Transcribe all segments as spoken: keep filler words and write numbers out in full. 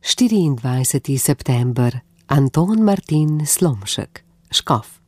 štiriindvajseti september, Anton Martin Slomšek, škof.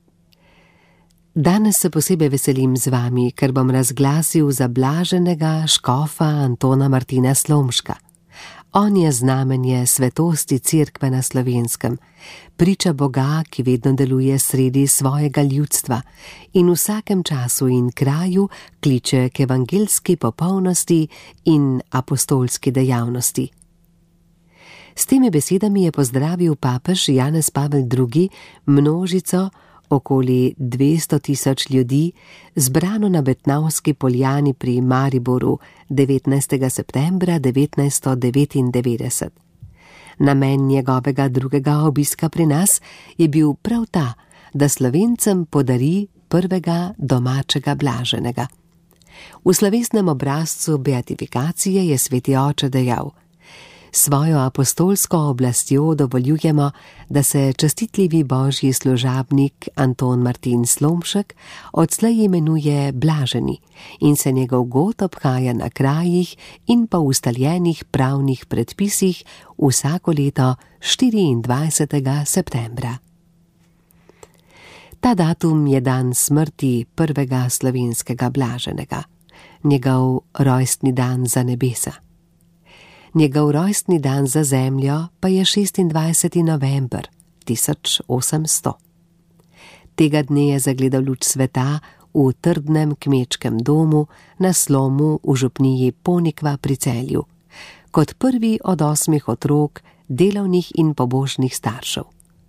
Danes se posebej veselim z vami, ker bom razglasil zablaženega škofa Antona Martina Slomška. On je znamenje svetosti Cerkve na Slovenskem, priča Boga, ki vedno deluje sredi svojega ljudstva in v vsakem času in kraju kliče k evangeljski popolnosti in apostolski dejavnosti. S temi besedami je pozdravil papež Janez Pavel drugi množico, okoli dvesto tisoč ljudi, zbrano na Betnavski poljani pri Mariboru devetnajstega septembra devetnajststo devetindevetdeset. Namen njegovega drugega obiska pri nas je bil prav ta, da Slovencem podari prvega domačega blaženega. V slovesnem obrazcu beatifikacije je sveti oče dejal: svojo apostolsko oblastjo dovoljujemo, da se častitljivi božji služabnik Anton Martin Slomšek odslej imenuje blaženi in se njegov god obhaja na krajih in po ustaljenih pravnih predpisih vsako leto štiriindvajsetega septembra. Ta datum je dan smrti prvega slovenskega blaženega, njegov rojstni dan za nebesa. Njegov rojstni dan za zemljo pa je šestindvajseti november tisoč osemsto. Tega dne je zagledal luč sveta v trdnem kmečkem domu na Slomu v župniji Ponikva pri Celju, kot prvi od osmih otrok delavnih in pobožnih staršev.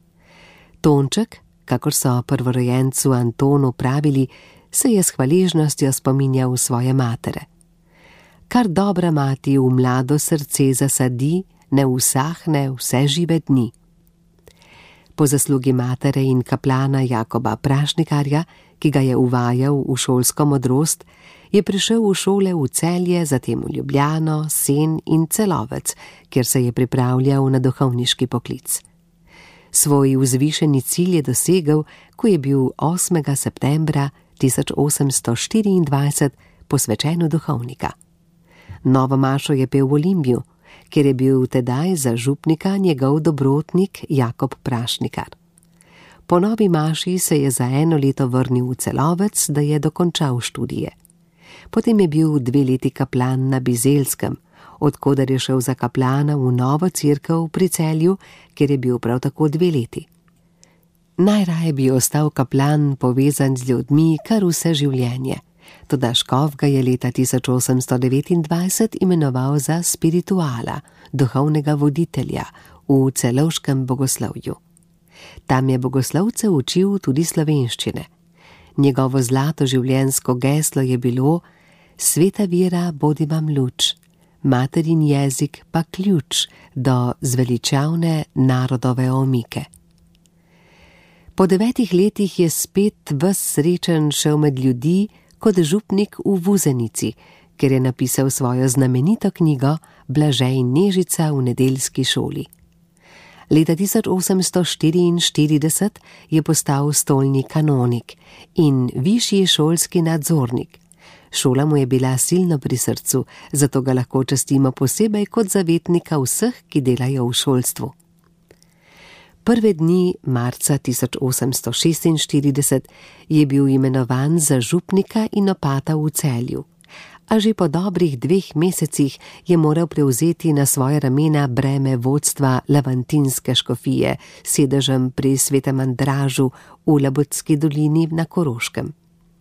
Tonček, kakor so prvorojencu Antonu pravili, se je s hvaležnostjo spominjal svoje matere. Kar dobra mati v mlado srce zasadi, ne usahne vse žive dni. Po zaslugi matere in kaplana Jakoba Prašnikarja, ki ga je uvajal v šolsko modrost, je prišel v šole v Celje, zatem v Ljubljano, Sen in Celovec, kjer se je pripravljal na duhovniški poklic. Svoj vzvišeni cilj je dosegel, ko je bil osmega septembra tisoč osemsto štiriindvajset posvečen v duhovnika. Novo mašo je pel v Olimpiju, kjer je bil tedaj za župnika njegov dobrotnik Jakob Prašnikar. Po novi maši se je za eno leto vrnil v Celovec, da je dokončal študije. Potem je bil dve leti kaplan na Bizelskem, odkoder je šel za kaplana v novo cerkev pri Celju, kjer je bil prav tako dve leti. Najraje bi ostal kaplan povezan z ljudmi kar vse življenje. Toda škof ga je leta tisoč osemsto devetindvajset imenoval za spirituala, duhovnega voditelja v celovškem bogoslovju. Tam je bogoslovce učil tudi slovenščine. Njegovo zlato življenjsko geslo je bilo: sveta vera bodi vam luč, materin jezik pa ključ do zveličavne narodove omike. Po devetih letih je spet ves srečen šel med ljudi kot župnik v Vuzenici, ker je napisal svojo znamenito knjigo Blažej in Nežica v nedeljski šoli. Leta tisoč osemsto štiriinštirideset je postal stolni kanonik in višji šolski nadzornik. Šola mu je bila silno pri srcu, zato ga lahko častimo posebej kot zavetnika vseh, ki delajo v šolstvu. Prve dni marca tisoč osemsto šestinštirideset je bil imenovan za župnika in opata v Celju, a že po dobrih dveh mesecih je moral prevzeti na svoje ramena breme vodstva Lavantinske škofije s sedežem pri Svetem Andražu v Labotski dolini na Koroškem.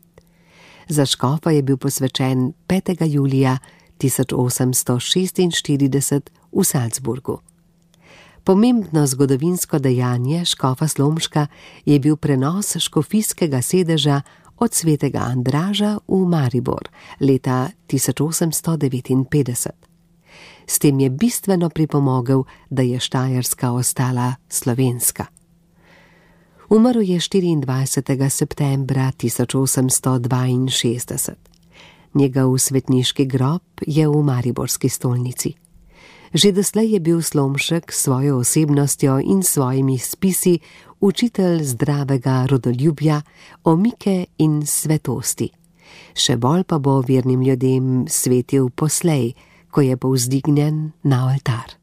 Za škofa je bil posvečen petega julija tisoč osemsto šestinštirideset v Salzburgu. Pomembno zgodovinsko dejanje škofa Slomška je bil prenos škofijskega sedeža od Svetega Andraža v Maribor leta tisoč osemsto devetinpetdeset. S tem je bistveno pripomogel, da je Štajerska ostala slovenska. Umrl je štiriindvajsetega septembra tisoč osemsto dvainšestdeset. Njegov svetniški grob je v mariborski stolnici. Že doslej je bil Slomšek s svojo osebnostjo in svojimi spisi učitelj zdravega rodoljubja, omike in svetosti. Še bolj pa bo vernim ljudem svetil poslej, ko je povzdignjen na oltar.